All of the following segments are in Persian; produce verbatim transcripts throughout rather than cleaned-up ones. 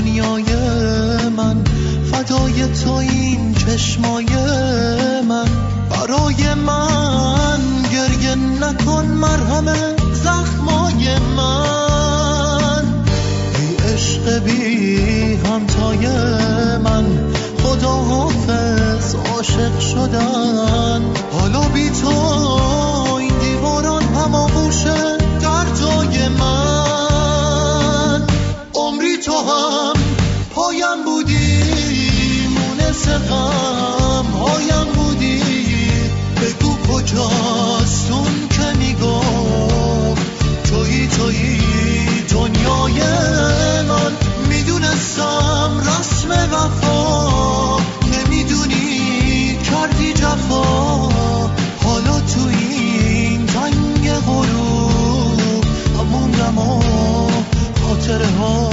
دنیای من، فدای تو این چشمای من. برای من گریه نکن، مرهم زخمای من. ای عشق بی همتای من، خدا حافظ عاشق شدن. حالا بی تو این دیواران هماغوشه در جای من. عمری تو هم پایم بودی، مونس غم هایم بودی. بگو کجاست اون که میگفت تویی تویی دنیای من. میدونستم رسم وفا، نمیدونی کردی جفا. حالا تو این تنگ غروب هموندم و خاطره ها.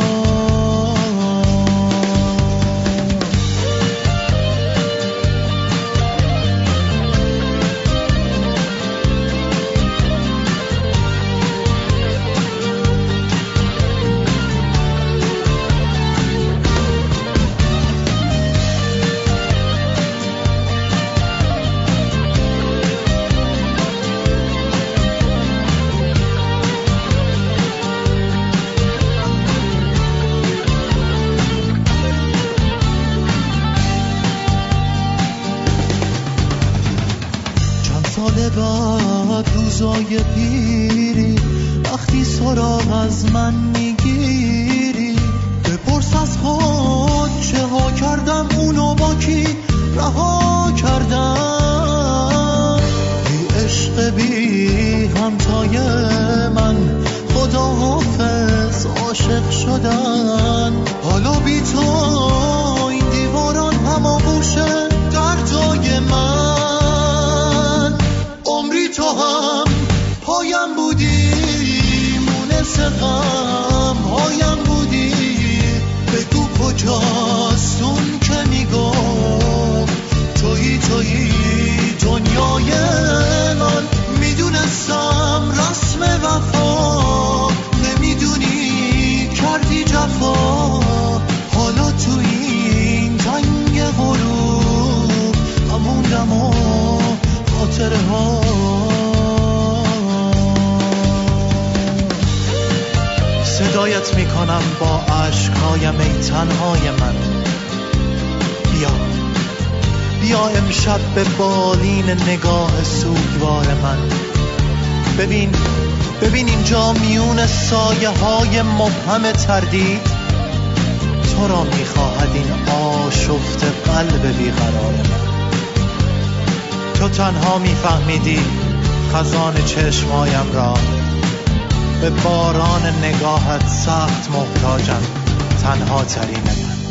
بعد روزای پیری وقتی سراغ از من میگیری، بپرس از خود چه ها کردم، اونو با کی رها کردم. ای عشق بی همتای من، خدا حافظ عاشق شدن. حالا بی تو این دیواران هماغوشه در جای من. عمری تو هم پایم بودی، مونس غم هایم بودی. بگو کجاست اون که میگفت تویی تویی دنیای من. میدونستم رسم وفا، نمیدونی کردی جفا. حالا تو این تنگ غروب هموندم و خاطره ها. صدایت میکنم با عشقهایم ای تنهای من. بیا بیا امشب به بالین نگاه سوگوار من. ببین ببین اینجا میون سایه های مبهم تردید تو را میخواهد این آشفت قلب بیقرار من. تو تنها میفهمیدی خزان چشمایم را، به باران نگاهت سخت محتاجم، تنها ترین من.